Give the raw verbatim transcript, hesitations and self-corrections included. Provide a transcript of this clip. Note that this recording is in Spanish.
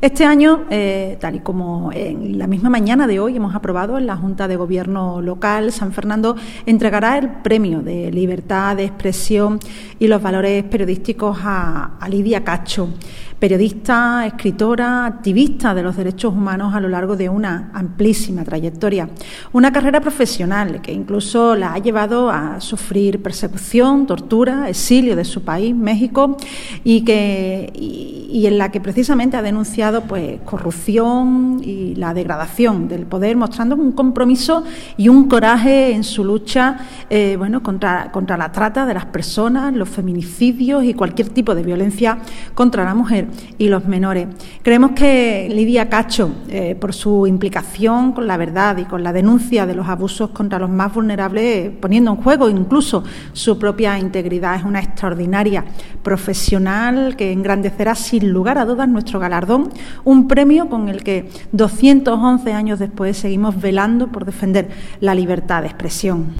Este año, eh, tal y como en la misma mañana de hoy hemos aprobado en la Junta de Gobierno local, San Fernando entregará el Premio de Libertad de Expresión y los Valores Periodísticos a, a Lidia Cacho, periodista, escritora, activista de los derechos humanos a lo largo de una amplísima trayectoria. Una carrera profesional que incluso la ha llevado a sufrir persecución, tortura, exilio de su país, México, y, que, y, y en la que precisamente ha denunciado pues, corrupción y la degradación del poder, mostrando un compromiso y un coraje en su lucha eh, bueno, contra, contra la trata de las personas, los feminicidios y cualquier tipo de violencia contra la mujer y los menores. Creemos que Lidia Cacho, eh, por su implicación con la verdad y con la denuncia de los abusos contra los más vulnerables, poniendo en juego incluso su propia integridad, es una extraordinaria profesional que engrandecerá sin lugar a dudas nuestro galardón, un premio con el que doscientos once años después seguimos velando por defender la libertad de expresión.